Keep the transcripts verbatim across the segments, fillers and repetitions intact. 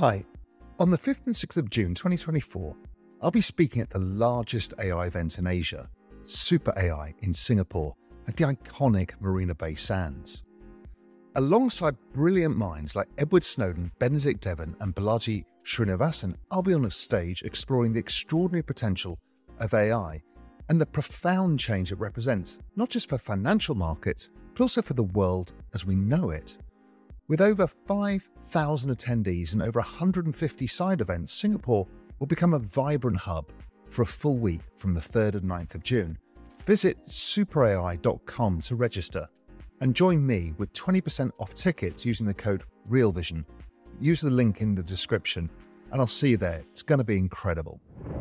Hi, on the fifth and sixth of June twenty twenty-four, I'll be speaking at the largest A I event in Asia, Super A I in Singapore at the iconic Marina Bay Sands. Alongside brilliant minds like Edward Snowden, Benedict Devon and Balaji Srinivasan, I'll be on a stage exploring the extraordinary potential of A I and the profound change it represents, not just for financial markets, but also for the world as we know it. With over five thousand attendees and over one hundred fifty side events, Singapore will become a vibrant hub for a full week from the third and ninth of June. Visit super A I dot com to register and join me with twenty percent off tickets using the code REALVISION. Use the link in the description and I'll see you there. It's going to be incredible.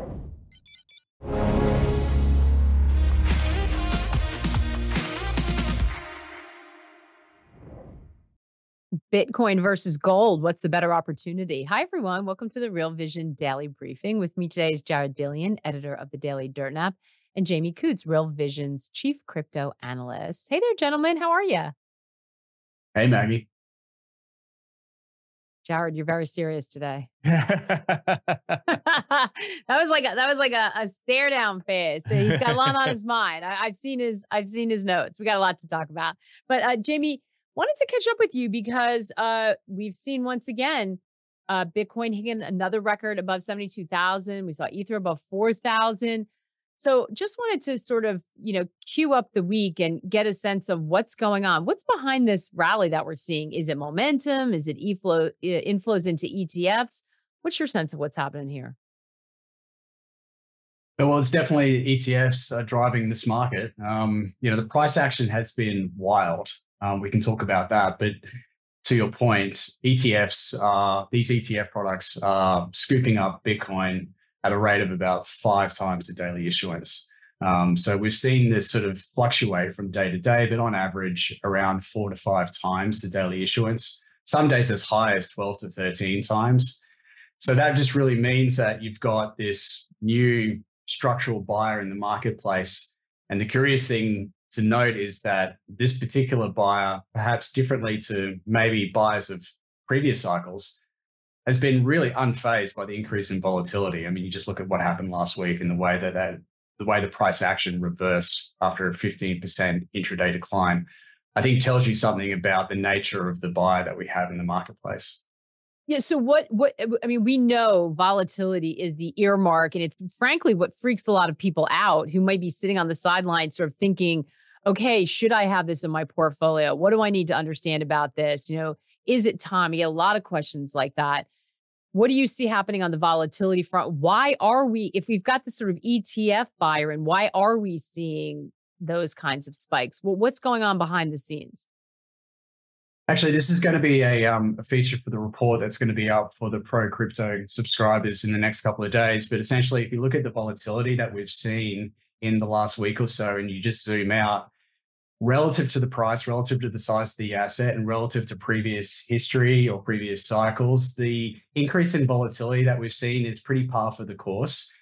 Bitcoin versus gold. What's the better opportunity? Hi, everyone. Welcome to the Real Vision Daily Briefing. With me today is Jared Dillian, editor of the Daily Dirt Nap, and Jamie Coots, Real Vision's chief crypto analyst. Hey there, gentlemen. How are you? Hey, Maggie. Jared, you're very serious today. that was like a, that was like a, a stare down face. He's got a lot on his mind. I, I've seen his I've seen his notes. We got a lot to talk about. But uh, Jamie, wanted to catch up with you because uh, we've seen once again uh, Bitcoin hitting another record above seventy-two thousand. We saw Ether above four thousand. So just wanted to sort of, you know, queue up the week and get a sense of what's going on. What's behind this rally that we're seeing? Is it momentum? Is it e-flow, inflows into E T Fs? What's your sense of what's happening here? Well, it's definitely E T Fs are driving this market. Um, you know, the price action has been wild. Um, we can talk about that. But to your point, E T Fs, uh, these E T F products are scooping up Bitcoin at a rate of about five times the daily issuance. Um, so we've seen this sort of fluctuate from day to day, but on average around four to five times the daily issuance. Some days as high as twelve to thirteen times. So that just really means that you've got this new structural buyer in the marketplace. And the curious thing to note is that this particular buyer, perhaps differently to maybe buyers of previous cycles, has been really unfazed by the increase in volatility. I mean, you just look at what happened last week and the way that, that the way the price action reversed after a fifteen percent intraday decline, I think tells you something about the nature of the buyer that we have in the marketplace. Yeah. So what, what, I mean, we know volatility is the earmark, and it's frankly what freaks a lot of people out who might be sitting on the sidelines sort of thinking, okay, should I have this in my portfolio? What do I need to understand about this? You know, is it time? You get a lot of questions like that. What do you see happening on the volatility front? Why are we, if we've got this sort of E T F buyer, and why are we seeing those kinds of spikes? Well, what's going on behind the scenes? Actually, this is going to be a, um, a feature for the report that's going to be up for the pro crypto subscribers in the next couple of days. But essentially, if you look at the volatility that we've seen in the last week or so, and you just zoom out, relative to the price, relative to the size of the asset, and relative to previous history or previous cycles, the increase in volatility that we've seen is pretty par for the course.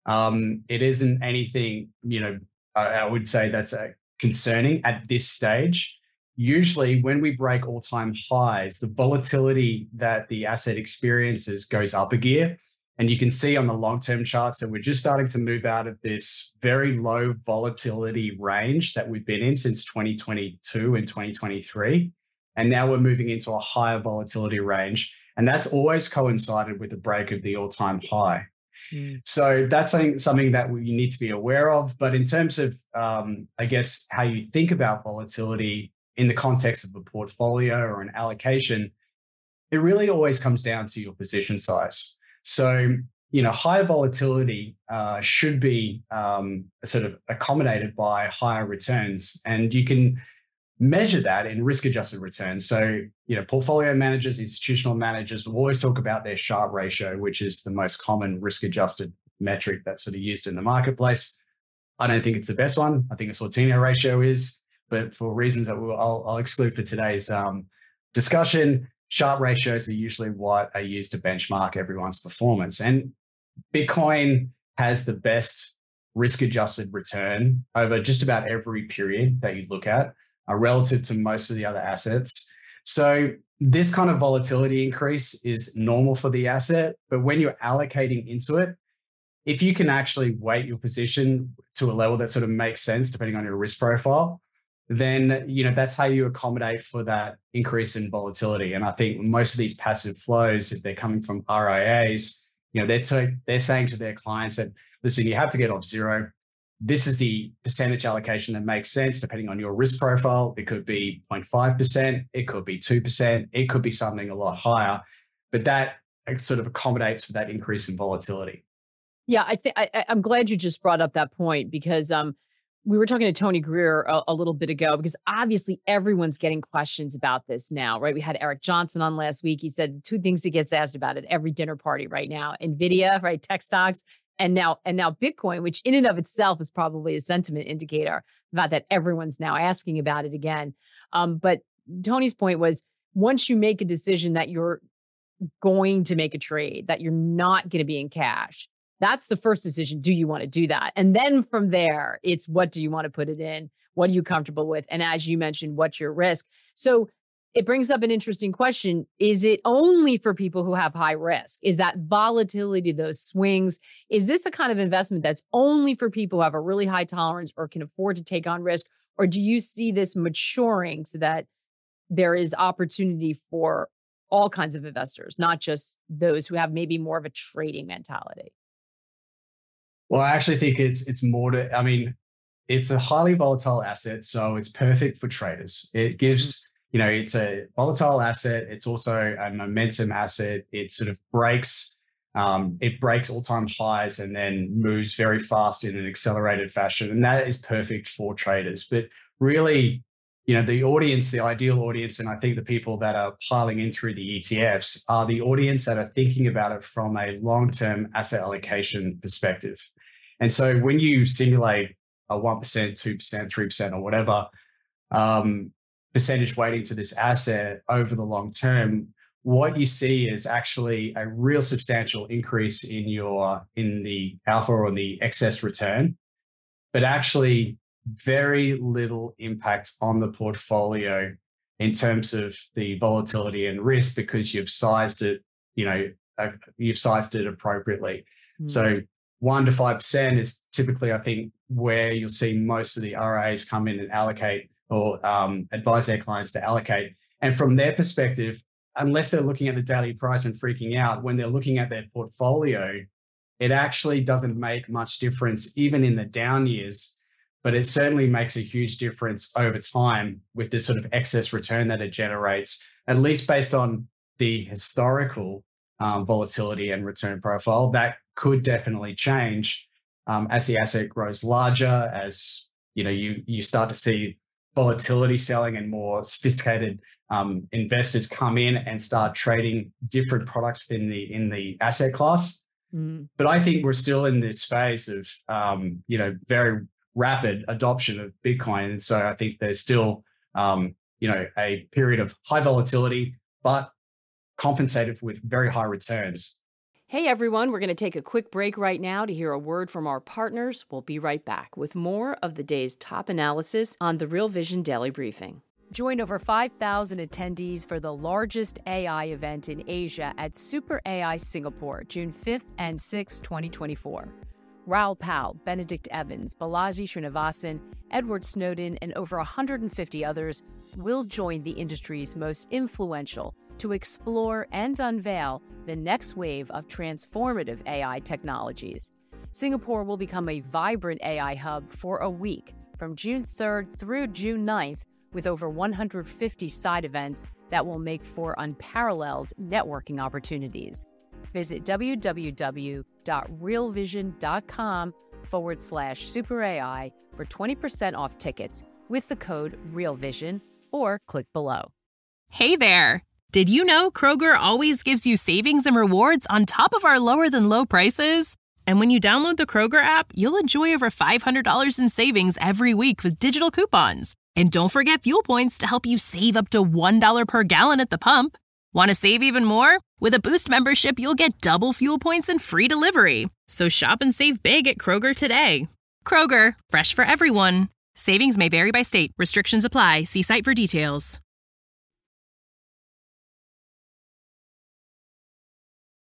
Um, it isn't anything, you know, I, I would say that's uh, concerning at this stage. Usually when we break all-time highs, the volatility that the asset experiences goes up a gear. And you can see on the long-term charts that we're just starting to move out of this very low volatility range that we've been in since twenty twenty-two and twenty twenty-three. And now we're moving into a higher volatility range. And that's always coincided with the break of the all-time high. Mm. So that's something, something that we need to be aware of. But in terms of, um, I guess, how you think about volatility in the context of a portfolio or an allocation, it really always comes down to your position size. So, you know, higher volatility uh, should be um, sort of accommodated by higher returns. And you can measure that in risk-adjusted returns. So, you know, portfolio managers, institutional managers will always talk about their Sharpe ratio, which is the most common risk-adjusted metric that's sort of used in the marketplace. I don't think it's the best one. I think a Sortino ratio is, but for reasons that we'll, I'll, I'll exclude for today's um, discussion, Sharpe ratios are usually what are used to benchmark everyone's performance. And Bitcoin has the best risk-adjusted return over just about every period that you look at, uh, relative to most of the other assets. So, this kind of volatility increase is normal for the asset, but when you're allocating into it, if you can actually weight your position to a level that sort of makes sense depending on your risk profile, then you know that's how you accommodate for that increase in volatility. And I think most of these passive flows, if they're coming from R I As, you know, they're t- they're saying to their clients that, listen, you have to get off zero. This is the percentage allocation that makes sense depending on your risk profile. It could be zero point five percent, it could be two percent, it could be something a lot higher, but that sort of accommodates for that increase in volatility. Yeah, I think I'm glad you just brought up that point because um, we were talking to Tony Greer a, a little bit ago because obviously everyone's getting questions about this now, right? We had Eric Johnson on last week. He said two things he gets asked about at every dinner party right now: NVIDIA, right, tech stocks, and now and now Bitcoin, which in and of itself is probably a sentiment indicator about that everyone's now asking about it again. Um, but Tony's point was once you make a decision that you're going to make a trade, that you're not going to be in cash, that's the first decision. Do you want to do that? And then from there, it's what do you want to put it in? What are you comfortable with? And as you mentioned, what's your risk? So it brings up an interesting question. Is it only for people who have high risk? Is that volatility, those swings? Is this a kind of investment that's only for people who have a really high tolerance or can afford to take on risk? Or do you see this maturing so that there is opportunity for all kinds of investors, not just those who have maybe more of a trading mentality? Well, I actually think it's it's more to, I mean, it's a highly volatile asset, so it's perfect for traders. It gives, you know, it's a volatile asset. It's also a momentum asset. It sort of breaks, um, it breaks all-time highs and then moves very fast in an accelerated fashion. And that is perfect for traders. But really, you know, the audience, the ideal audience, and I think the people that are piling in through the E T Fs are the audience that are thinking about it from a long-term asset allocation perspective. And so when you simulate a one percent, two percent, three percent, or whatever um, percentage weighting to this asset over the long term, what you see is actually a real substantial increase in your in the alpha or the excess return, but actually very little impact on the portfolio in terms of the volatility and risk because you've sized it, you know, uh, you've sized it appropriately. Mm. So one to five percent is typically, I think, where you'll see most of the R I As come in and allocate or um, advise their clients to allocate. And from their perspective, unless they're looking at the daily price and freaking out, when they're looking at their portfolio, it actually doesn't make much difference, even in the down years. But it certainly makes a huge difference over time with this sort of excess return that it generates, at least based on the historical um, volatility and return profile. That could definitely change um, as the asset grows larger, as you know, you you start to see volatility selling and more sophisticated um, investors come in and start trading different products within the in the asset class. Mm. But I think we're still in this phase of um, you know very rapid adoption of Bitcoin. And so I think there's still, um, you know, a period of high volatility, but compensated with very high returns. Hey, everyone, we're going to take a quick break right now to hear a word from our partners. We'll be right back with more of the day's top analysis on the Real Vision Daily Briefing. Join over five thousand attendees for the largest A I event in Asia at Super A I Singapore, June fifth and sixth, twenty twenty-four. Raoul Pal, Benedict Evans, Balaji Srinivasan, Edward Snowden, and over one hundred fifty others will join the industry's most influential to explore and unveil the next wave of transformative A I technologies. Singapore will become a vibrant A I hub for a week from June third through June ninth, with over one hundred fifty side events that will make for unparalleled networking opportunities. Visit www.realvision.com forward slash super AI for twenty percent off tickets with the code REALVISION or click below. Hey there! Did you know Kroger always gives you savings and rewards on top of our lower than low prices? And when you download the Kroger app, you'll enjoy over five hundred dollars in savings every week with digital coupons. And don't forget fuel points to help you save up to one dollar per gallon at the pump. Want to save even more? With a Boost membership, you'll get double fuel points and free delivery. So shop and save big at Kroger today. Kroger, fresh for everyone. Savings may vary by state. Restrictions apply. See site for details.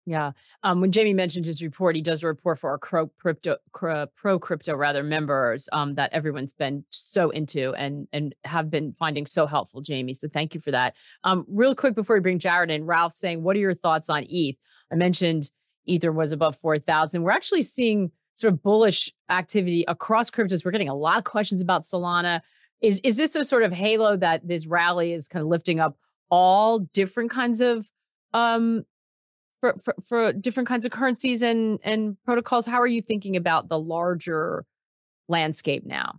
Yeah. Um, when Jamie mentioned his report, he does a report for our Pro Crypto, Cro- Pro Crypto rather members um, that everyone's been so into and and have been finding so helpful, Jamie. So thank you for that. Um, real quick before we bring Jared in, Ralph saying, what are your thoughts on E T H? I mentioned Ether was above four thousand. We're actually seeing sort of bullish activity across cryptos. We're getting a lot of questions about Solana. Is is this a sort of halo that this rally is kind of lifting up all different kinds of um for, for for different kinds of currencies and and protocols? How are you thinking about the larger landscape now?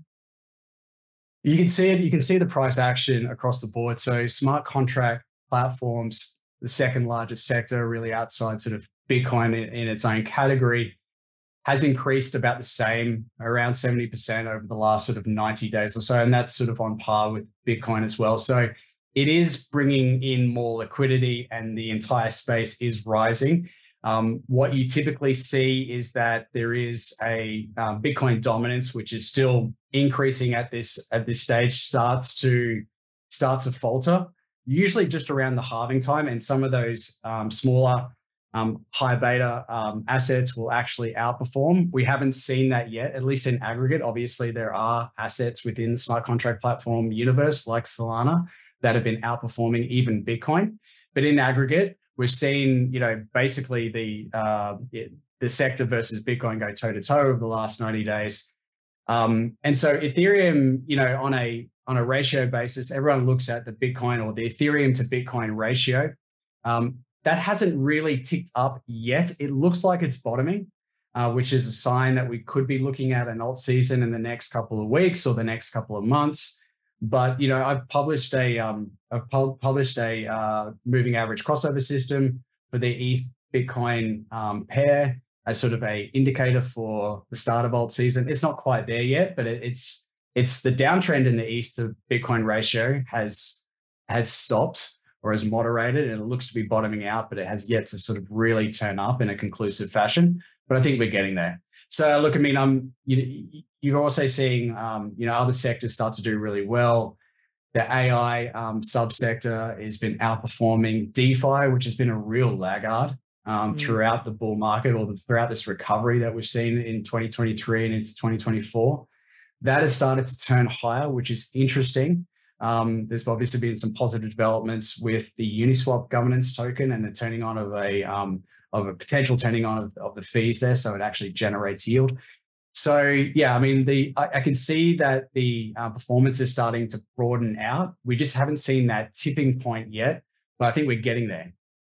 You can see it. You can see the price action across the board. So smart contract platforms, the second largest sector, really outside sort of Bitcoin in, in its own category, has increased about the same, around seventy percent over the last sort of ninety days or so. And that's sort of on par with Bitcoin as well. So it is bringing in more liquidity and the entire space is rising. Um, what you typically see is that there is a um, Bitcoin dominance, which is still increasing at this at this stage, starts to starts to falter, usually just around the halving time. And some of those um, smaller, um, high beta um, assets will actually outperform. We haven't seen that yet, at least in aggregate. Obviously, there are assets within the smart contract platform universe like Solana that have been outperforming even Bitcoin. But in aggregate, we've seen, you know, basically the uh, the sector versus Bitcoin go toe to toe over the last ninety days. Um, and so Ethereum, you know, on a on a ratio basis, everyone looks at the Bitcoin or the Ethereum to Bitcoin ratio. Um, that hasn't really ticked up yet. It looks like it's bottoming, uh, which is a sign that we could be looking at an alt season in the next couple of weeks or the next couple of months. But, you know, I've published a um, I've pu- published a uh, moving average crossover system for the E T H Bitcoin um, pair as sort of a indicator for the start of alt season. It's not quite there yet, but it, it's it's the downtrend in the E T H to Bitcoin ratio has has stopped or has moderated, and it looks to be bottoming out, but it has yet to sort of really turn up in a conclusive fashion. But I think we're getting there. So look, I mean, I'm you, you're also seeing um, you know, other sectors start to do really well. The A I um, subsector has been outperforming DeFi, which has been a real laggard um, mm. throughout the bull market or the, throughout this recovery that we've seen in twenty twenty-three and into twenty twenty-four. That has started to turn higher, which is interesting. Um, there's obviously been some positive developments with the Uniswap governance token and the turning on of a um, of a potential turning on of, of the fees there, so it actually generates yield. So yeah, I mean, the I, I can see that the uh, performance is starting to broaden out. We just haven't seen that tipping point yet, but I think we're getting there.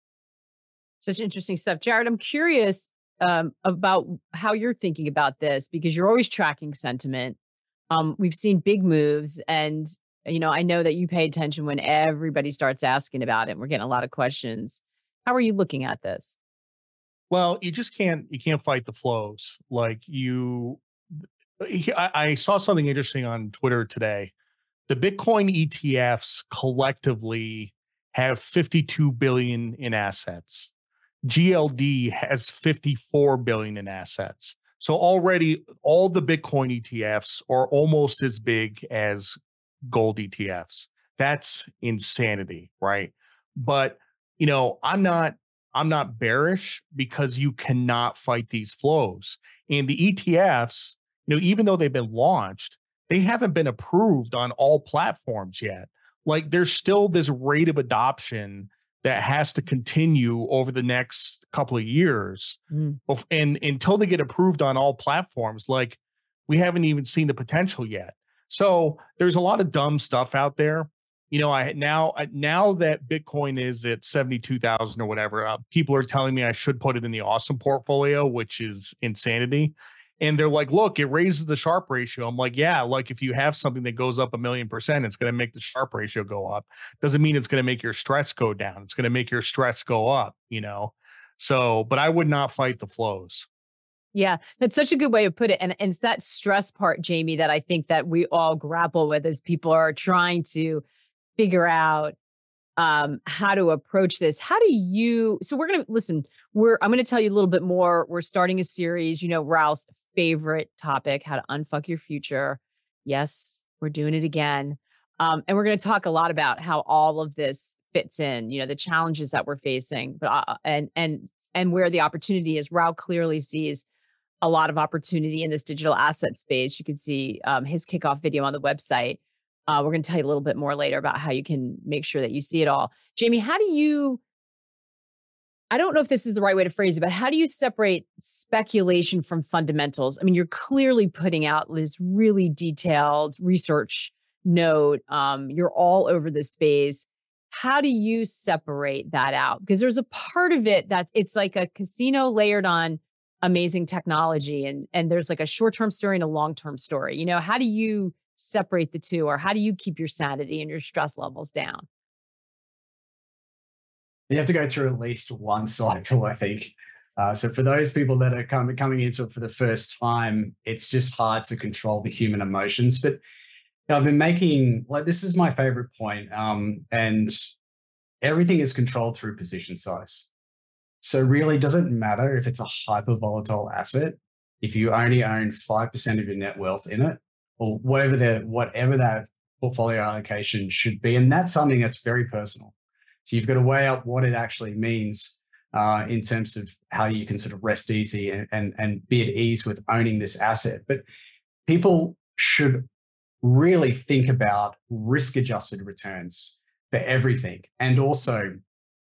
Such interesting stuff, Jared. I'm curious um, about how you're thinking about this because you're always tracking sentiment. Um, we've seen big moves, and you know, I know that you pay attention when everybody starts asking about it. We're getting a lot of questions. How are you looking at this? Well, you just can't you can't fight the flows. Like you, I, I saw something interesting on Twitter today. The Bitcoin E T Fs collectively have fifty-two billion in assets. G L D has fifty-four billion in assets. So already all the Bitcoin E T Fs are almost as big as gold E T Fs. That's insanity, right? But, you know, I'm not I'm not bearish because you cannot fight these flows. And the E T Fs, you know, even though they've been launched, they haven't been approved on all platforms yet. Like there's still this rate of adoption that has to continue over the next couple of years. Mm. And until they get approved on all platforms, like we haven't even seen the potential yet. So there's a lot of dumb stuff out there. You know, I now now that Bitcoin is at seventy-two thousand or whatever, uh, people are telling me I should put it in the awesome portfolio, which is insanity. And they're like, look, it raises the Sharpe ratio. I'm like, yeah, like if you have something that goes up a million percent, it's going to make the Sharpe ratio go up. Doesn't mean it's going to make your stress go down. It's going to make your stress go up, you know? So, but I would not fight the flows. Yeah, that's such a good way to put it. And, and it's that stress part, Jamie, that I think that we all grapple with as people are trying to figure out um, how to approach this. How do you, so we're going to, listen, we're, I'm going to tell you a little bit more. We're starting a series, you know, Ralph's favorite topic, how to unfuck your future. Yes, we're doing it again. Um, and we're going to talk a lot about how all of this fits in, you know, the challenges that we're facing, but, uh, and, and and where the opportunity is. Raul clearly sees a lot of opportunity in this digital asset space. You can see um, his kickoff video on the website. Uh, we're going to tell you a little bit more later about how you can make sure that you see it all. Jamie, how do you, I don't know if this is the right way to phrase it, but how do you separate speculation from fundamentals? I mean, you're clearly putting out this really detailed research note. Um, you're all over this space. How do you separate that out? Because there's a part of it that's, it's like a casino layered on amazing technology, and, and there's like a short-term story and a long-term story. You know, how do you separate the two, or how do you keep your sanity and your stress levels down? You have to go through at least one cycle, I think. Uh, so for those people that are coming coming into it for the first time, it's just hard to control the human emotions. But I've been making, like, this is my favorite point, um, and everything is controlled through position size. So really, doesn't matter if it's a hyper volatile asset, if you only own five percent of your net wealth in it, or whatever the whatever that portfolio allocation should be. And that's something that's very personal. So you've got to weigh up what it actually means uh, in terms of how you can sort of rest easy and, and, and be at ease with owning this asset. But people should really think about risk-adjusted returns for everything, and also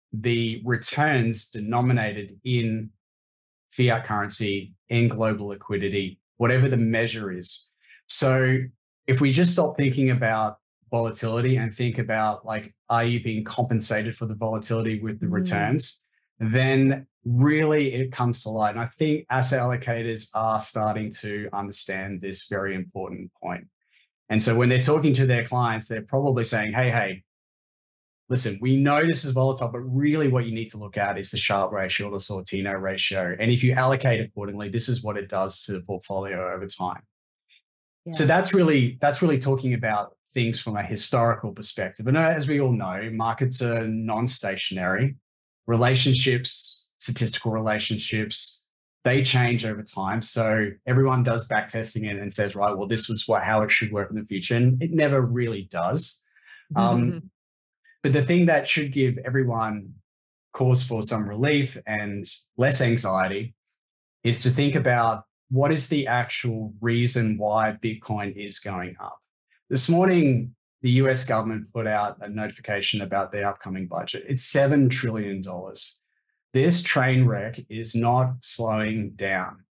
the returns denominated in fiat currency, in global liquidity, whatever the measure is. So if we just stop thinking about volatility and think about, like, are you being compensated for the volatility with the mm. returns, then really it comes to light. And I think asset allocators are starting to understand this very important point. And so when they're talking to their clients, they're probably saying, hey, hey, listen, we know this is volatile, but really what you need to look at is the Sharpe ratio or the Sortino ratio. And if you allocate accordingly, this is what it does to the portfolio over time. Yeah. So that's really that's really talking about things from a historical perspective. And as we all know, markets are non-stationary. Relationships, statistical relationships, they change over time. So everyone does back testing it and says, right, well, this was what how it should work in the future. And it never really does. Mm-hmm. Um, but the thing that should give everyone cause for some relief and less anxiety is to think about, what is the actual reason why Bitcoin is going up? This morning, the U S government put out a notification about their upcoming budget. It's seven trillion dollars. This train wreck is not slowing down.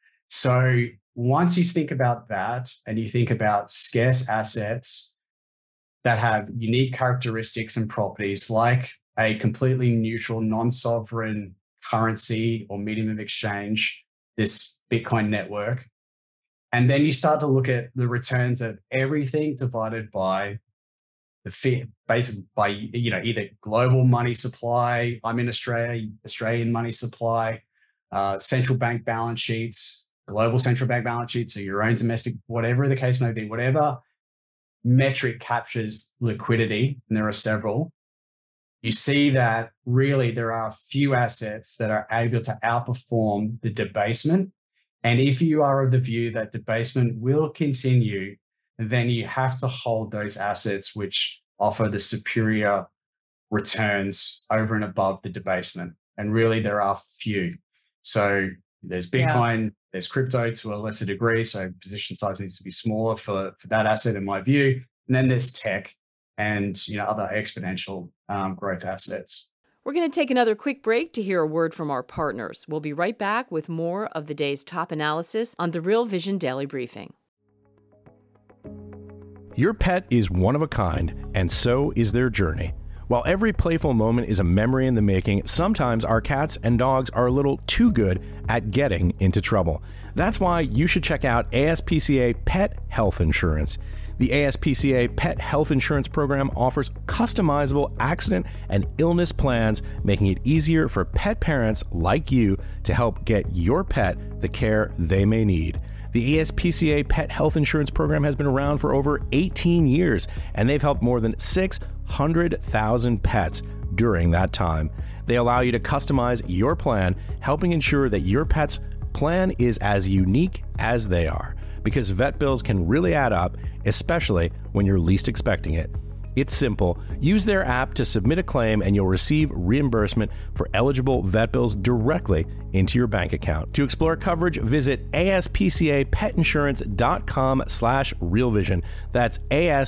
So once you think about that, and you think about scarce assets that have unique characteristics and properties, like a completely neutral, non-sovereign currency or medium of exchange, this Bitcoin network, and then you start to look at the returns of everything divided by the fee, basically by, you know, either global money supply, I'm in Australia, Australian money supply, uh, central bank balance sheets, global central bank balance sheets, or your own domestic, whatever the case may be, whatever metric captures liquidity, and there are several, you see that really there are few assets that are able to outperform the debasement. And if you are of the view that debasement will continue, then you have to hold those assets which offer the superior returns over and above the debasement. And really, there are few. So there's Bitcoin, yeah. there's crypto to a lesser degree. So position size needs to be smaller for, for that asset, in my view. And then there's tech and, you know, other exponential um, growth assets. We're going to take another quick break to hear a word from our partners. We'll be right back with more of the day's top analysis on the Real Vision Daily Briefing. Your pet is one of a kind, and so is their journey. While every playful moment is a memory in the making, sometimes our cats and dogs are a little too good at getting into trouble. That's why you should check out A S P C A Pet Health Insurance. The A S P C A Pet Health Insurance Program offers customizable accident and illness plans, making it easier for pet parents like you to help get your pet the care they may need. The A S P C A Pet Health Insurance Program has been around for over eighteen years, and they've helped more than six hundred thousand pets during that time. They allow you to customize your plan, helping ensure that your pet's plan is as unique as they are, because vet bills can really add up, especially when you're least expecting it. It's simple. Use their app to submit a claim and you'll receive reimbursement for eligible vet bills directly into your bank account. To explore coverage, visit aspcapetinsurance.com slash realvision. That's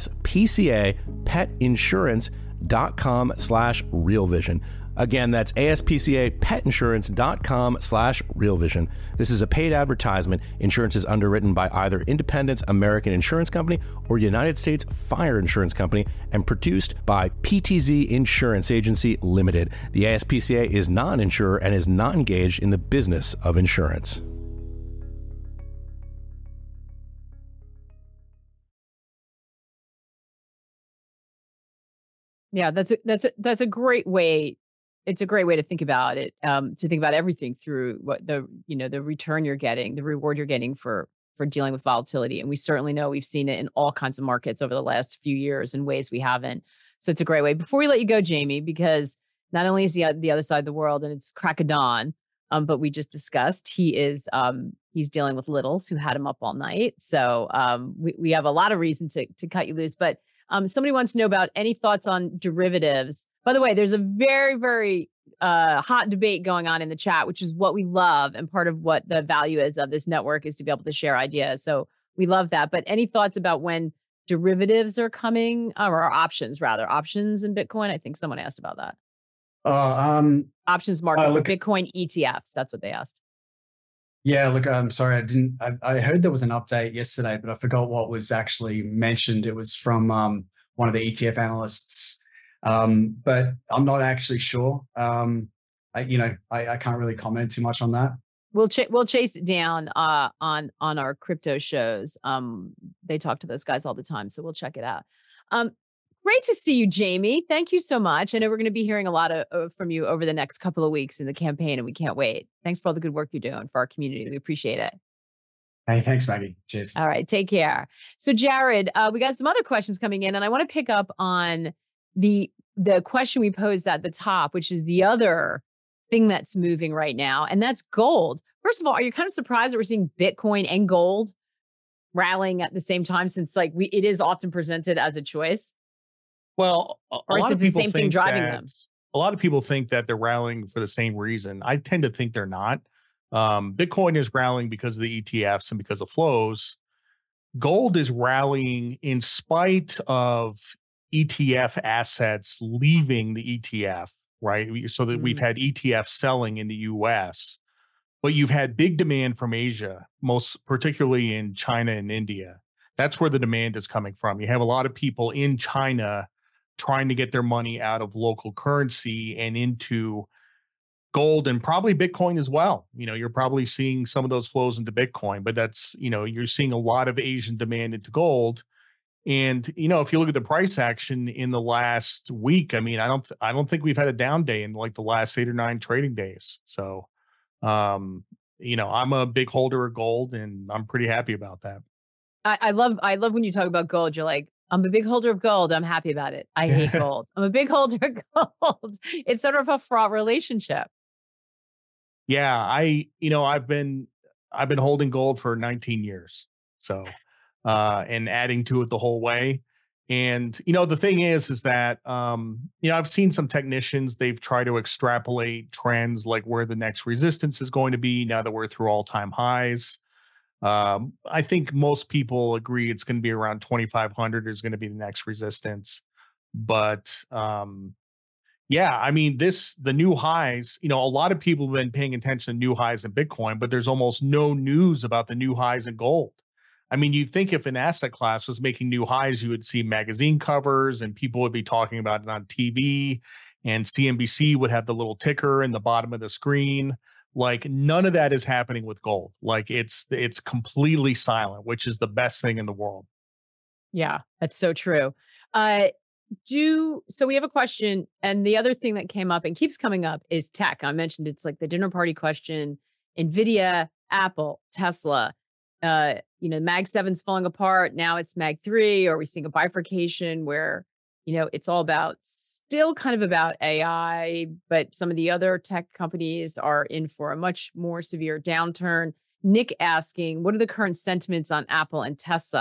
aspcapetinsurance.com slash realvision. Again, that's aspcapetinsurance.com slash realvision. This is a paid advertisement. Insurance is underwritten by either Independence American Insurance Company or United States Fire Insurance Company and produced by P T Z Insurance Agency Limited. The A S P C A is not an insurer and is not engaged in the business of insurance. Yeah, that's a, that's a, that's a great way. It's a great way to think about it. Um, to think about everything through what the you know the return you're getting, the reward you're getting for for dealing with volatility, and we certainly know we've seen it in all kinds of markets over the last few years in ways we haven't. So it's a great way. Before we let you go, Jamie, because not only is he on the other side of the world and it's crack of dawn, um, but we just discussed he is um, he's dealing with littles who had him up all night. So um, we we have a lot of reason to to cut you loose, but. Um, somebody wants to know about any thoughts on derivatives. By the way, there's a very, very uh, hot debate going on in the chat, which is what we love. And part of what the value is of this network is to be able to share ideas. So we love that. But any thoughts about when derivatives are coming, or options rather, options in Bitcoin? I think someone asked about that. Uh, um, options market uh, for look, Bitcoin E T Fs. That's what they asked. Yeah, look, I'm sorry, I didn't. I, I heard there was an update yesterday, but I forgot what was actually mentioned. It was from um, one of the E T F analysts, um, but I'm not actually sure. Um, I, you know, I, I can't really comment too much on that. We'll ch- we'll chase it down uh, on on our crypto shows. Um, they talk to those guys all the time, so we'll check it out. Um, Great to see you, Jamie. Thank you so much. I know we're going to be hearing a lot of, of from you over the next couple of weeks in the campaign, and we can't wait. Thanks for all the good work you're doing for our community. We appreciate it. Hey, thanks, Maggie. Cheers. All right, take care. So, Jared, uh, we got some other questions coming in, and I want to pick up on the the question we posed at the top, which is the other thing that's moving right now, and that's gold. First of all, are you kind of surprised that we're seeing Bitcoin and gold rallying at the same time, since like we it is often presented as a choice? Well, a, or a is lot it of the people same thing think driving that, them? A lot of people think that they're rallying for the same reason. I tend to think they're not. Um, Bitcoin is rallying because of the E T Fs and because of flows. Gold is rallying in spite of E T F assets leaving the E T F, right? So that mm. we've had E T F selling in the U S, but you've had big demand from Asia, most particularly in China and India. That's where the demand is coming from. You have a lot of people in China trying to get their money out of local currency and into gold and probably Bitcoin as well. You know, you're probably seeing some of those flows into Bitcoin, but that's, you know, you're seeing a lot of Asian demand into gold. And, you know, if you look at the price action in the last week, I mean, I don't, I don't think we've had a down day in like the last eight or nine trading days. So, um, you know, I'm a big holder of gold and I'm pretty happy about that. I, I love, I love when you talk about gold, you're like, I'm a big holder of gold. I'm happy about it. I hate gold. I'm a big holder of gold. It's sort of a fraught relationship. Yeah, I, you know, I've been, I've been holding gold for nineteen years. So, uh, and adding to it the whole way. And, you know, the thing is, is that, um, you know, I've seen some technicians, they've tried to extrapolate trends like where the next resistance is going to be now that we're through all time highs. Um, I think most people agree it's going to be around twenty-five hundred is going to be the next resistance. But, um, yeah, I mean, this, the new highs, you know, a lot of people have been paying attention to new highs in Bitcoin, but there's almost no news about the new highs in gold. I mean, you'd think if an asset class was making new highs, you would see magazine covers and people would be talking about it on T V, and C N B C would have the little ticker in the bottom of the screen. Like none of that is happening with gold. Like it's, it's completely silent, which is the best thing in the world. Yeah, that's so true. Uh, do, so we have a question, and the other thing that came up and keeps coming up is tech. I mentioned it's like the dinner party question, NVIDIA, Apple, Tesla, uh, you know, Mag seven's falling apart. Now it's Mag three. Or we're seeing a bifurcation where, you know, it's all about still kind of about A I, but some of the other tech companies are in for a much more severe downturn. Nick asking, what are the current sentiments on Apple and Tesla?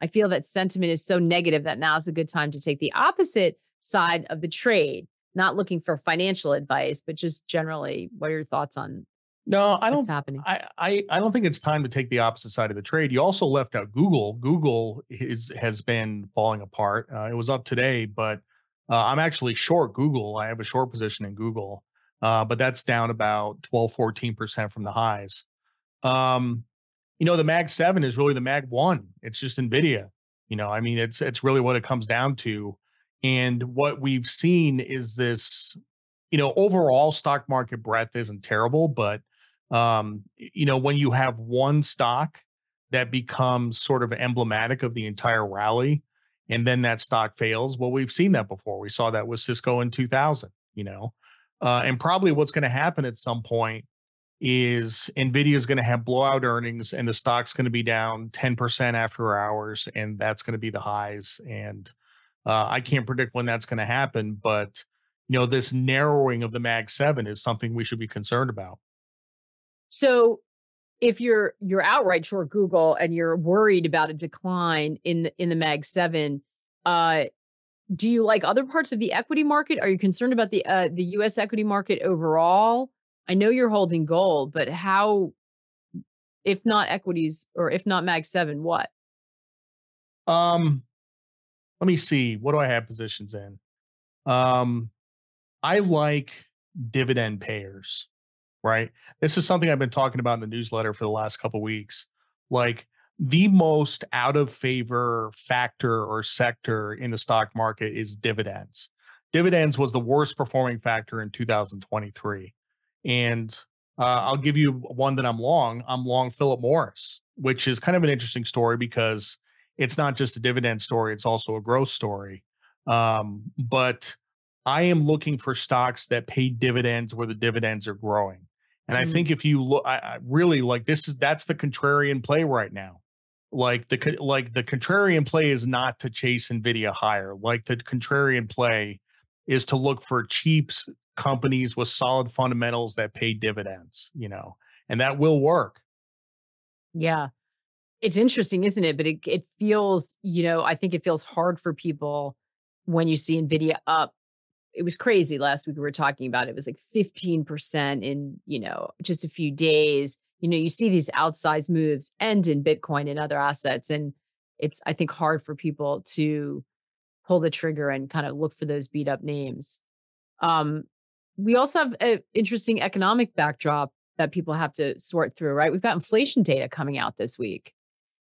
I feel that sentiment is so negative that now's a good time to take the opposite side of the trade. Not looking for financial advice, but just generally, what are your thoughts on No, I what's don't. happening? I, I I don't think it's time to take the opposite side of the trade. You also left out Google. Google is has been falling apart. Uh, it was up today, but uh, I'm actually short Google. I have a short position in Google, uh, but that's down about twelve, fourteen percent from the highs. Um, you know, the Mag seven is really the Mag one. It's just NVIDIA. You know, I mean, it's it's really what it comes down to. And what we've seen is this, you know, overall stock market breadth isn't terrible, but um, you know, when you have one stock that becomes sort of emblematic of the entire rally, and then that stock fails, well, we've seen that before. We saw that with Cisco in two thousand, you know, uh, and probably what's going to happen at some point is NVIDIA is going to have blowout earnings and the stock's going to be down ten percent after hours. And that's going to be the highs. And uh, I can't predict when that's going to happen, but you know, this narrowing of the Mag seven is something we should be concerned about. So if you're you're outright short Google and you're worried about a decline in the, in the Mag seven, uh, do you like other parts of the equity market? Are you concerned about the uh, the U S equity market overall? I know you're holding gold, but how, if not equities or if not Mag seven, what? Um, let me see. What do I have positions in? Um, I like dividend payers, right? This is something I've been talking about in the newsletter for the last couple of weeks. Like the most out of favor factor or sector in the stock market is dividends. Dividends was the worst performing factor in two thousand twenty-three. And uh, I'll give you one that I'm long. I'm long Philip Morris, which is kind of an interesting story because it's not just a dividend story. It's also a growth story. Um, but I am looking for stocks that pay dividends where the dividends are growing. And I think if you look, I, I really like this is that's the contrarian play right now. Like the like the contrarian play is not to chase NVIDIA higher. Like the contrarian play is to look for cheap companies with solid fundamentals that pay dividends. You know, and that will work. Yeah, it's interesting, isn't it? But it it feels, you know, I think it feels hard for people when you see NVIDIA up. It was crazy last week. We were talking about it. It was like fifteen percent in, you know, just a few days. You know, you see these outsized moves and in Bitcoin and other assets. And it's, I think, hard for people to pull the trigger and kind of look for those beat up names. Um, we also have an interesting economic backdrop that people have to sort through, right? We've got inflation data coming out this week.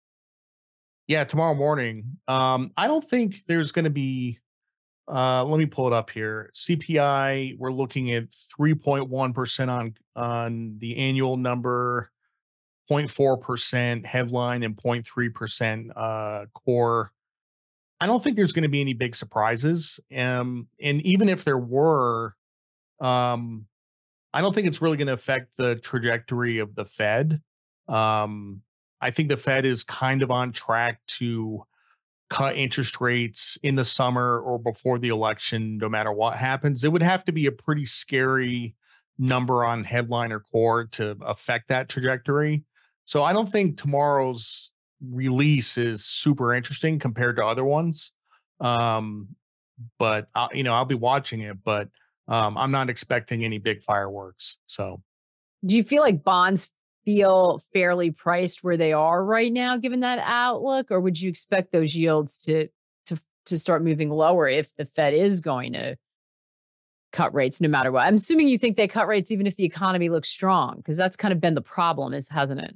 Yeah, tomorrow morning. Um, I don't think there's going to be Uh, let me pull it up here. C P I, we're looking at three point one percent on on the annual number, zero point four percent headline, and zero point three percent uh, core. I don't think there's going to be any big surprises. Um, and even if there were, um, I don't think it's really going to affect the trajectory of the Fed. Um, I think the Fed is kind of on track to cut interest rates in the summer or before the election, no matter what happens. It would have to be a pretty scary number on headline or core to affect that trajectory. So I don't think tomorrow's release is super interesting compared to other ones. Um, but I'll, you know, I'll be watching it, but um, I'm not expecting any big fireworks. So do you feel like bonds feel fairly priced where they are right now, given that outlook, or would you expect those yields to to to start moving lower if the Fed is going to cut rates, no matter what? I'm assuming you think they cut rates even if the economy looks strong, because that's kind of been the problem, is hasn't it?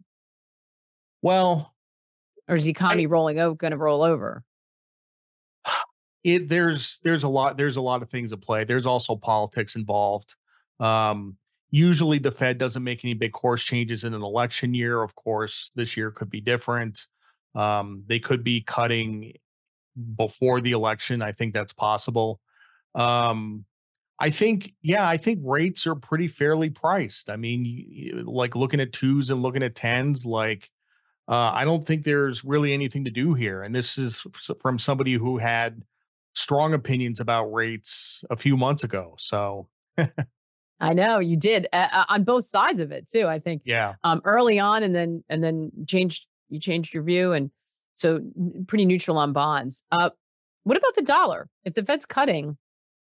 Well, or is the economy I, rolling over, going to roll over? It there's there's a lot there's a lot of things at play. There's also politics involved. Um, Usually the Fed doesn't make any big course changes in an election year. Of course, this year could be different. Um, they could be cutting before the election. I think that's possible. Um, I think, yeah, I think rates are pretty fairly priced. I mean, you, like looking at twos and looking at tens, like uh, I don't think there's really anything to do here. And this is from somebody who had strong opinions about rates a few months ago. So I know you did uh, on both sides of it too. I think, yeah, um, early on, and then and then changed. You changed your view, and So pretty neutral on bonds. Uh, what about the dollar? If the Fed's cutting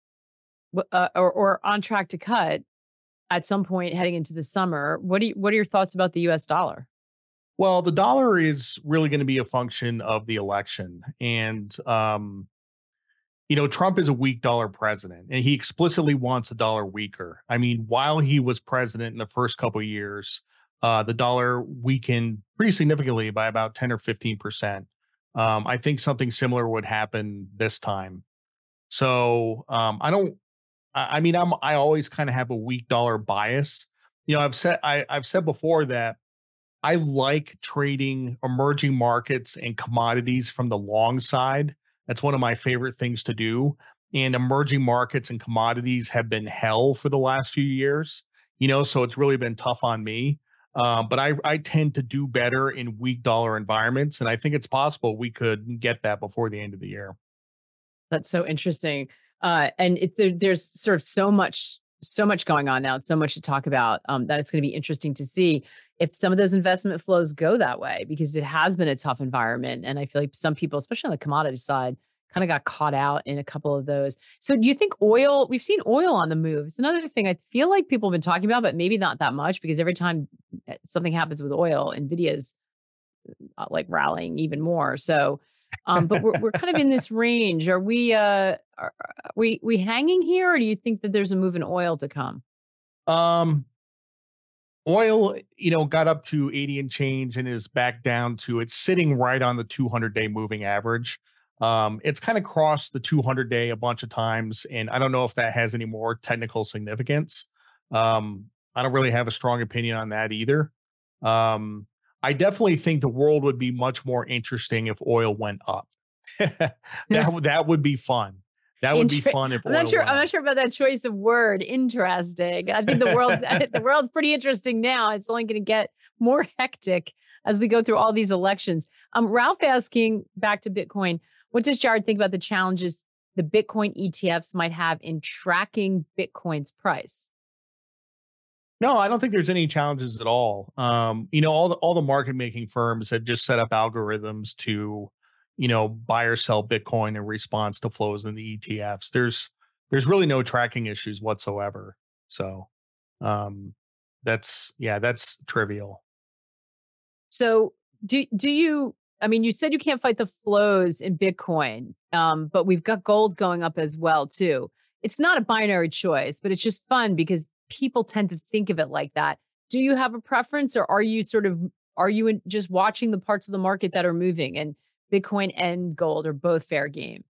uh, or, or on track to cut at some point heading into the summer, what do you, what are your thoughts about the U S dollar? Well, the dollar is really going to be a function of the election. And, um, you know, Trump is a weak dollar president, and he explicitly wants the dollar weaker. I mean, while he was president in the first couple of years, uh, the dollar weakened pretty significantly by about ten or fifteen percent. Um, I think something similar would happen this time. So um, I don't, I I mean, I'm, I always kind of have a weak dollar bias. You know, I've said, I, I've said before that I like trading emerging markets and commodities from the long side. That's one of my favorite things to do. And emerging markets and commodities have been hell for the last few years, you know, so it's really been tough on me. Um, but I, I tend to do better in weak dollar environments. And I think it's possible we could get that before the end of the year. That's so interesting. Uh, and it's there, there's sort of so much, so much going on now. It's so much to talk about um, that it's going to be interesting to see if some of those investment flows go that way, because it has been a tough environment. And I feel like some people, especially on the commodity side, kind of got caught out in a couple of those. So do you think oil, we've seen oil on the move. It's another thing I feel like people have been talking about, but maybe not that much, because every time something happens with oil, NVIDIA's like rallying even more. So, um, but we're, we're kind of in this range. Are we, uh, are, are we, we hanging here, or do you think that there's a move in oil to come? Um, Oil, you know, got up to eighty and change and is back down to, it's sitting right on the two hundred day moving average. Um, it's kind of crossed the two hundred day a bunch of times, and I don't know if that has any more technical significance. Um, I don't really have a strong opinion on that either. Um, I definitely think the world would be much more interesting if oil went up. that, that would be fun. That would Inter- be fun if I'm oil not sure. went I'm up. not sure about that choice of word. Interesting. I think the world's the world's pretty interesting now. It's only going to get more hectic as we go through all these elections. Um, Ralph asking back to Bitcoin, what does Jared think about the challenges the Bitcoin E T Fs might have in tracking Bitcoin's price? No, I don't think there's any challenges at all. Um, you know, all the all the market making firms have just set up algorithms to, you know, buy or sell Bitcoin in response to flows in the E T Fs. There's there's really no tracking issues whatsoever. So um, that's yeah, that's trivial. So do do you? I mean, you said you can't fight the flows in Bitcoin, um, but we've got gold going up as well too. It's not a binary choice, but it's just fun because people tend to think of it like that. Do you have a preference, or are you sort of are you in just watching the parts of the market that are moving, and Bitcoin and gold are both fair game?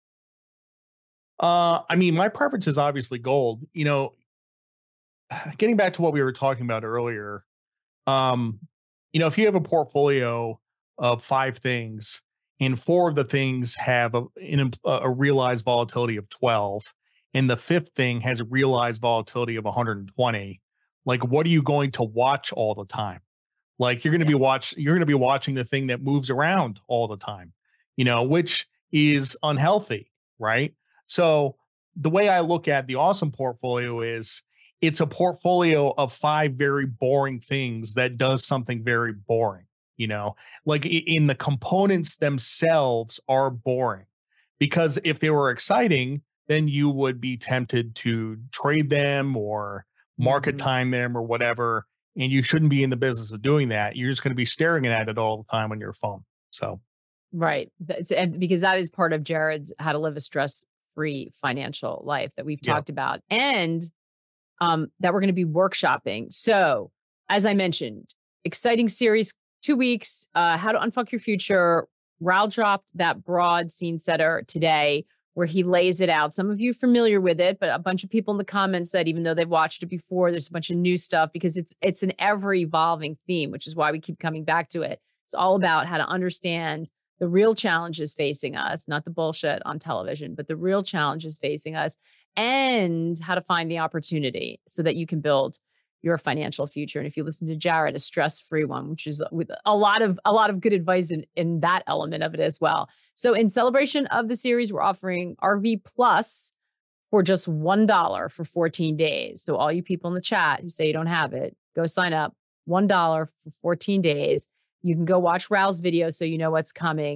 Uh, I mean, my preference is obviously gold. You know, getting back to what we were talking about earlier, um, you know, if you have a portfolio of five things and four of the things have a, an, a realized volatility of twelve, and the fifth thing has a realized volatility of one hundred twenty, like, what are you going to watch all the time? Like, you're going to be watch, you're going to be watching the thing that moves around all the time, you know, which is unhealthy, right? So the way I look at the awesome portfolio is it's a portfolio of five very boring things that does something very boring, you know, like in the components themselves are boring, because if they were exciting, then you would be tempted to trade them or market Mhm. time them or whatever. And you shouldn't be in the business of doing that. You're just going to be staring at it all the time on your phone. So, Right. That's, and because that is part of Jared's how to live a stress-free financial life that we've Yeah. talked about, and um, that we're going to be workshopping. So, as I mentioned, exciting series, two weeks, uh, how to unfuck your future. Raul dropped that broad scene setter today where he lays it out. Some of you are familiar with it, but a bunch of people in the comments said, even though they've watched it before, there's a bunch of new stuff because it's it's an ever evolving theme, which is why we keep coming back to it. It's all about how to understand the real challenges facing us, not the bullshit on television, but the real challenges facing us, and how to find the opportunity so that you can build your financial future. And if you listen to Jared, a stress-free one, which is with a lot of a lot of good advice in, in that element of it as well. So in celebration of the series, we're offering R V Plus for just one dollar for fourteen days. So all you people in the chat who say you don't have it, go sign up. one dollar for fourteen days. You can go watch Raul's video so you know what's coming.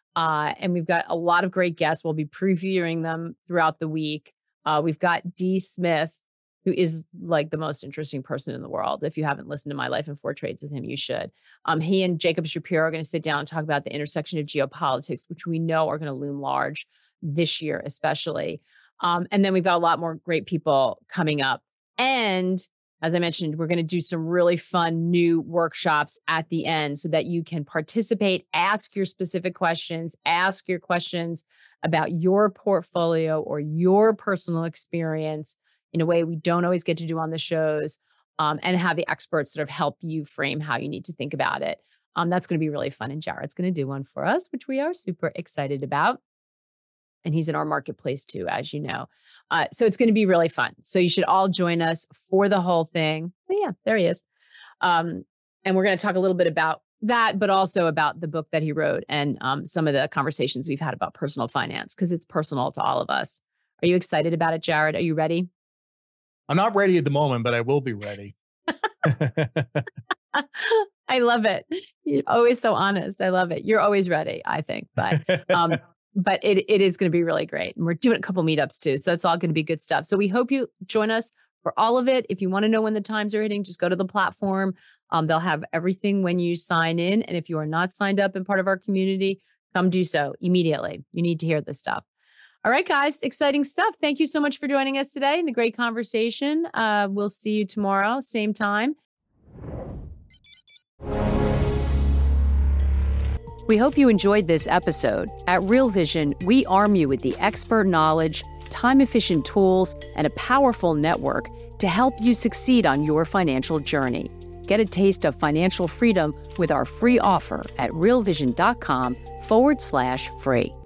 Uh, and we've got a lot of great guests. We'll be previewing them throughout the week. Uh, we've got Dee Smith, who is like the most interesting person in the world. If you haven't listened to My Life in Four Trades with him, you should. Um, he and Jacob Shapiro are going to sit down and talk about the intersection of geopolitics, which we know are going to loom large this year, especially. Um, and then we've got a lot more great people coming up. And as I mentioned, we're going to do some really fun new workshops at the end so that you can participate, ask your specific questions, ask your questions about your portfolio or your personal experience in a way we don't always get to do on the shows, um, and have the experts sort of help you frame how you need to think about it. Um, that's going to be really fun. And Jared's going to do one for us, which we are super excited about. And he's in our marketplace too, as you know. Uh, so it's going to be really fun. So you should all join us for the whole thing. Oh, yeah, there he is. Um, and we're going to talk a little bit about that, but also about the book that he wrote and um, some of the conversations we've had about personal finance, because it's personal to all of us. Are you excited about it, Jared? Are you ready? I'm not ready at the moment, but I will be ready. I love it. You're always so honest. I love it. You're always ready, I think. But um, but it it is going to be really great. And we're doing a couple meetups too. So it's all going to be good stuff. So we hope you join us for all of it. If you want to know when the times are hitting, just go to the platform. Um, they'll have everything when you sign in. And if you are not signed up and part of our community, come do so immediately. You need to hear this stuff. All right, guys, exciting stuff. Thank you so much for joining us today and the great conversation. Uh, we'll see you tomorrow, same time. We hope you enjoyed this episode. At Real Vision, we arm you with the expert knowledge, time-efficient tools, and a powerful network to help you succeed on your financial journey. Get a taste of financial freedom with our free offer at realvision.com forward slash free.